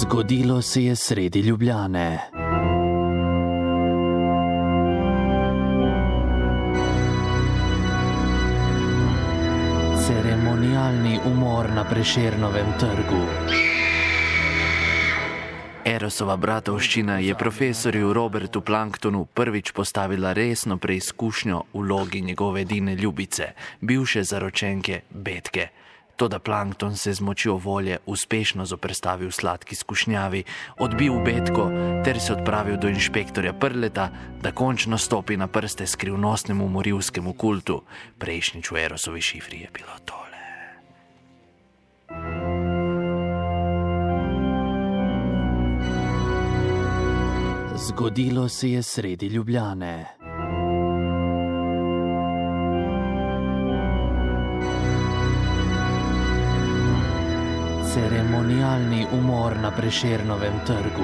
Zgodilo se je sredi Ljubljane. Ceremonialni umor na Prešernovem trgu. Erosova bratovščina je profesorju Robertu Planktonu prvič postavila resno preizkušnjo v vlogi njegove edine ljubice, bivše zaročenke Betke. Toda Plankton se z močjo volje uspešno zoperstavil sladki skušnjavi, odbil Betko ter se odpravil do inšpektorja Prleta, da končno stopi na prste skrivnostnemu morilskemu kultu. Prejšnjič v Erosovi šifri je bilo tole. Zgodilo se je sredi Ljubljane. Ceremonialni umor na Prešernovem trgu.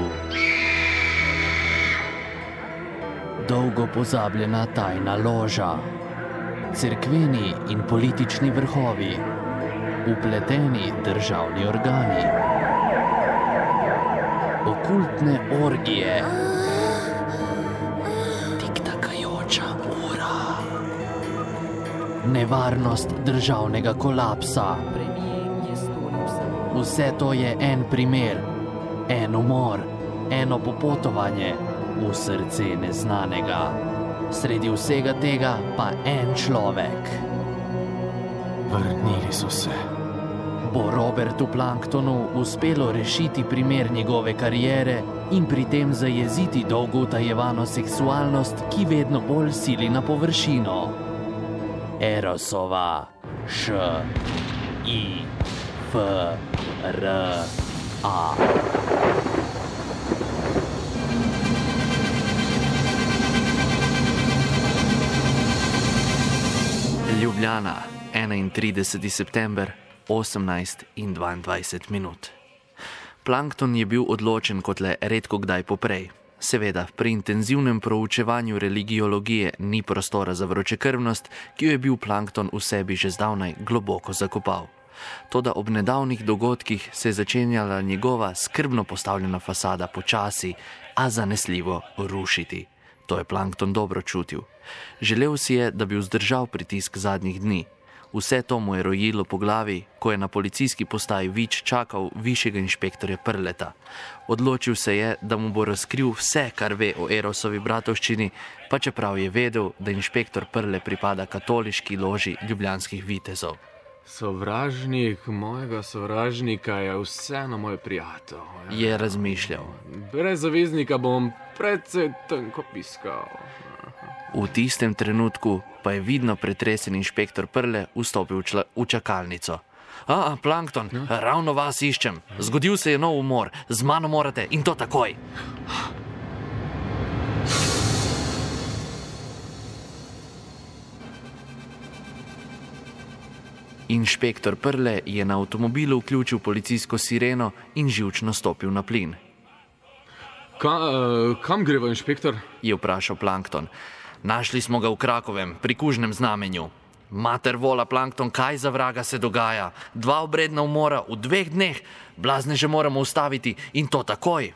Dolgo pozabljena tajna loža. Cerkveni in politični vrhovi. Vpleteni državni organi. Okultne orgije. Tiktakajoča ura. Nevarnost državnega kolapsa. Vse to je en primer, en umor, eno popotovanje v srce neznanega. Sredi vsega tega pa en človek. Vrnili so se. Bo Robertu Planktonu uspelo rešiti primer njegove kariere in pri tem zajeziti dolgo utajevano seksualnost, ki vedno bolj sili na površino. Erosova Š.I.F.R.A. Ljubljana, 31. september, 18:22. Plankton je bil odločen kot le redko kdaj poprej. Seveda, pri intenzivnem proučevanju religiologije ni prostora za vročekrvnost, ki jo je bil Plankton v sebi že zdavnaj globoko zakopal. Toda ob nedavnih dogodkih se je začenjala njegova skrbno postavljena fasada počasi, a zanesljivo rušiti. To je Plankton dobro čutil. Želel si je, da bi vzdržal pritisk zadnjih dni. Vse to mu je rojilo po glavi, ko je na policijski postaji Vič čakal višjega inšpektorja Prleta. Odločil se je, da mu bo razkril vse, kar ve o Erosovi bratovščini, pa čeprav je vedel, da inšpektor Prle pripada katoliški loži ljubljanskih vitezov. Sovražnik mojega sovražnika je vseeno moj prijatelj. Je razmišljal. Brez zaveznika bom precej tenko piskal. V tistem trenutku pa je vidno pretresen inšpektor Prle vstopil v čakalnico. Plankton, ravno vas iščem. Zgodil se je nov umor. Z mano morate in to takoj. Inšpektor Prle je na avtomobilu vključil policijsko sireno in živčno stopil na plin. Kam greva, inšpektor? Je vprašal Plankton. Našli smo ga v Krakovem, pri kužnem znamenju. Mater vola, Plankton, kaj za vraga se dogaja? 2 obredna umora v 2 dneh. Blazneže moramo ustaviti in to takoj.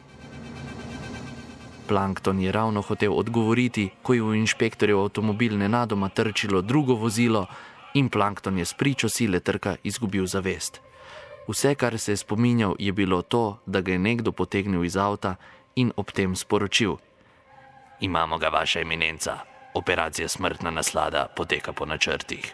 Plankton je ravno hotel odgovoriti, ko je v inšpektorjev avtomobil nenadoma trčilo drugo vozilo in Plankton je spričo sile trka izgubil zavest. Vse, kar se je spominjal, je bilo to, da ga je nekdo potegnil iz avta in ob tem sporočil. Imamo ga, vaša eminenca. Operacija smrtna naslada poteka po načrtih.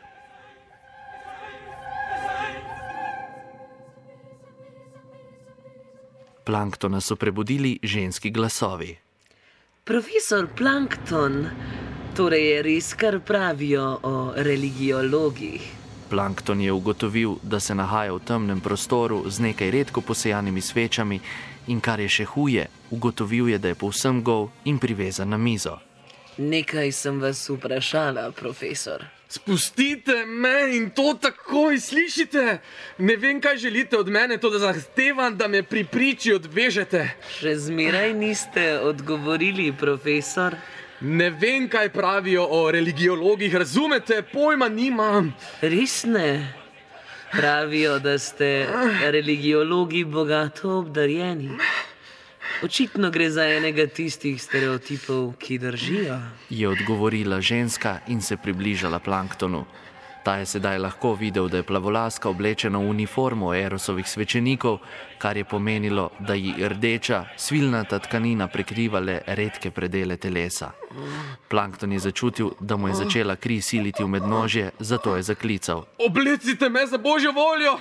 Planktona so prebudili ženski glasovi. Profesor Plankton, torej je res, kar pravijo o religiologih. Plankton je ugotovil, da se nahaja v temnem prostoru z nekaj redko posejanimi svečami in kar je še huje, ugotovil je, da je povsem gol in privezan na mizo. Nekaj sem vas vprašala, profesor. Spustite me in to takoj, slišite? Ne vem, kaj želite od mene, to da zahtevam, da me pri priči odvežete. Še zmeraj niste odgovorili, profesor? Ne vem, kaj pravijo o religiologih, razumete? Pojma nimam. Res ne? Pravijo, da ste religiologi bogato obdarjeni. Očitno gre za enega tistih stereotipov, ki držijo. Je odgovorila ženska in se približala Planktonu. Ta je sedaj lahko videl, da je plavolaska oblečena v uniformo Erosovih svečenikov, kar je pomenilo, da ji rdeča, svilnata tkanina prekriva le redke predele telesa. Plankton je začutil, da mu je začela kri siliti v mednožje, zato je zaklical. Oblecite me za božjo voljo!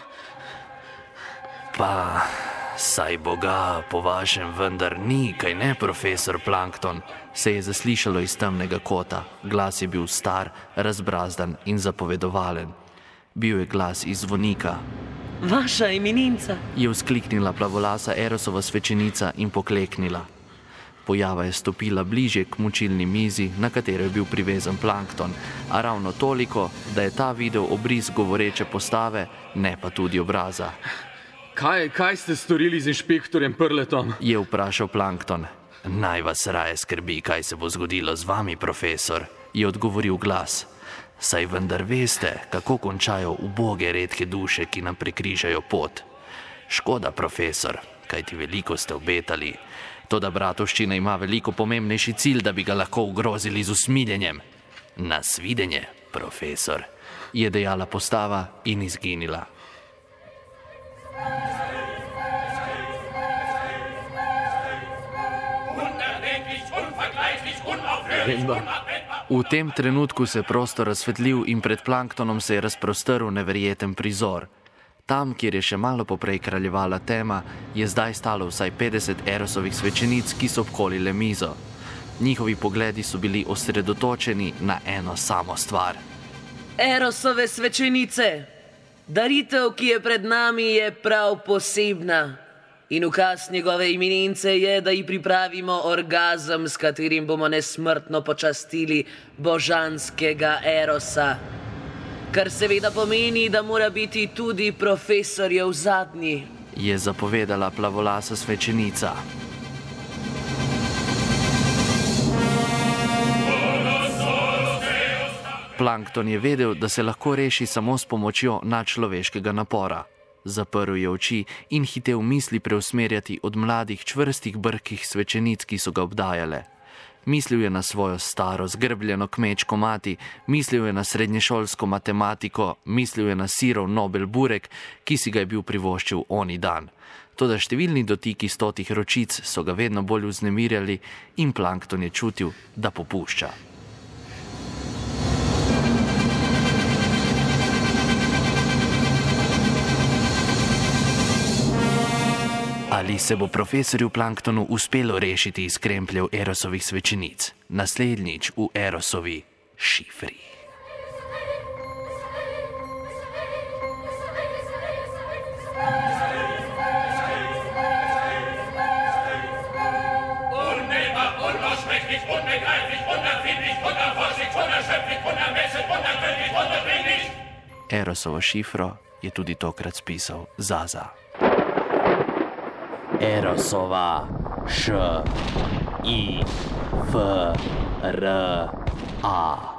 Pa, saj Boga po vašem vendar ni, kaj ne, profesor Plankton, se je zaslišalo iz temnega kota. Glas je bil star, razbrazdan in zapovedovalen. Bil je glas iz zvonika. Vaša eminenca, Je vzkliknila plavolasa Erosova svečenica in pokleknila. Pojava je stopila bližje k mučilni mizi, na katero je bil privezan Plankton, a ravno toliko, da je ta videl obris govoreče postave, ne pa tudi obraza. Kaj ste storili z inšpektorjem Prletom? Je vprašal Plankton. Naj vas raje skrbi, kaj se bo zgodilo z vami, profesor, je odgovoril glas. Saj vendar veste, kako končajo uboge redke duše, ki nam prekrižajo pot. Škoda, profesor, kajti veliko ste obetali. Toda bratovščina ima veliko pomembnejši cilj, da bi ga lahko ogrozili z usmiljenjem. Nasvidenje, profesor, je dejala postava in izginila. V tem trenutku se je prostor razsvetlil in pred Planktonom se je razprostrl neverjeten prizor. Tam, kjer je še malo poprej kraljevala tema, je zdaj stalo vsaj 50 Erosovih svečenic, ki so obkolile mizo. Njihovi pogledi so bili osredotočeni na eno samo stvar. Erosove svečenice! Daritev, ki je pred nami, je prav posebna. In ukaz njegove eminence je, da ji pripravimo orgazem, s katerim bomo nesmrtno počastili božanskega Erosa. Kar seveda pomeni, da mora biti tudi profesorjev zadnji, je zapovedala plavolasa svečenica. Plankton je vedel, da se lahko reši samo s pomočjo nadčloveškega napora. Zaprl je oči in hitel misli preusmerjati od mladih čvrstih brhkih svečenic, ki so ga obdajale. Mislil je na svojo staro, zgrbljeno kmečko mati, mislil je na srednješolsko matematiko, mislil je na sirov Nobel burek, ki si ga je bil privoščil oni dan. Toda številni dotiki 100 ročic so ga vedno bolj vznemirjali in Plankton je čutil, da popušča. Ali se bo profesorju Planktonu uspelo rešiti iz krempljev Erosovih svečenic? Naslednjič v Erosovi šifri. Erosovo šifro je tudi tokrat spisal Zaza. Erosova Š I F R A